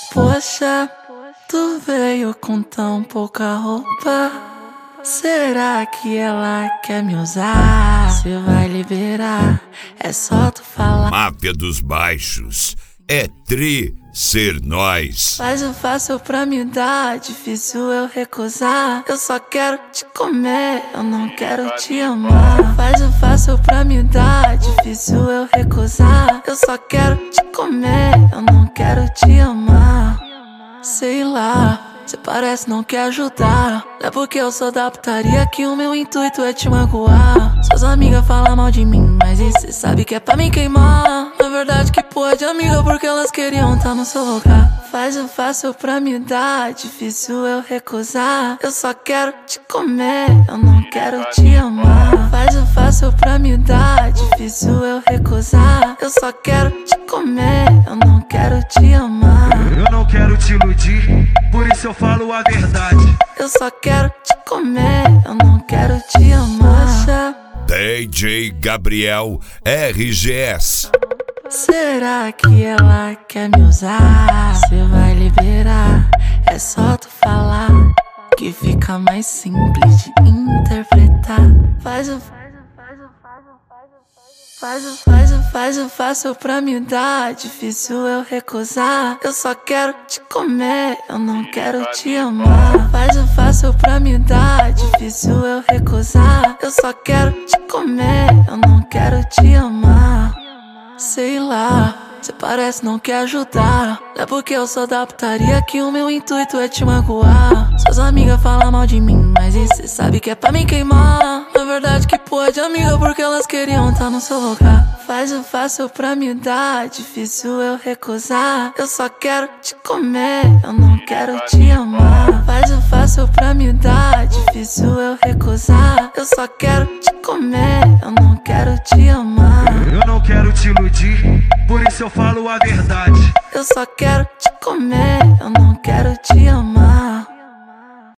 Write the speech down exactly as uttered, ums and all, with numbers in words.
Poxa, tu veio com tão pouca roupa. Será que ela quer me usar? Cê vai liberar, é só tu falar. Máfia dos Baixos, é tri ser nós. Faz o fácil pra me dar, difícil eu recusar. Eu só quero te comer, eu não quero te amar. Faz o fácil pra me dar, difícil eu recusar. Eu só quero te comer, eu não quero te amar. Sei lá, cê parece não quer ajudar. Não é porque eu sou da putaria que o meu intuito é te magoar. Suas amigas falam mal de mim, mas e cê sabe que é pra me queimar. Na verdade que porra de amiga, porque elas queriam tá no seu lugar. Faz o fácil pra me dar, difícil eu recusar. Eu só quero te comer, eu não quero te amar. Faz o fácil pra me dar, difícil eu recusar. Eu só quero te comer, eu não quero te amar. Eu não quero te iludir, por isso eu falo a verdade. Eu só quero te comer, eu não quero te amar. Poxa, D J Gabriel R G S. será que ela quer me usar? Cê vai liberar, é só tu falar, que fica mais simples de interpretar. Faz o Faz o, faz o, faz o fácil pra me dar, difícil eu recusar. Eu só quero te comer, eu não quero te amar. Faz o fácil pra me dar, difícil eu recusar. Eu só quero te comer, eu não quero te amar. Sei lá, cê parece não quer ajudar. Não é porque eu sou da putaria que o meu intuito é te magoar. Suas amigas falam mal de mim, mas e cê sabe que é pra me queimar. Na verdade que porra de amiga, porque elas queriam tá no seu lugar. Faz o fácil pra me dar, difícil eu recusar. Eu só quero te comer, eu não quero te amar. Faz o fácil pra me dar, difícil eu recusar. Eu só quero te comer, eu não quero te amar. Eu não quero te iludir, por isso eu falo a verdade. Eu só quero te comer, eu não quero te amar.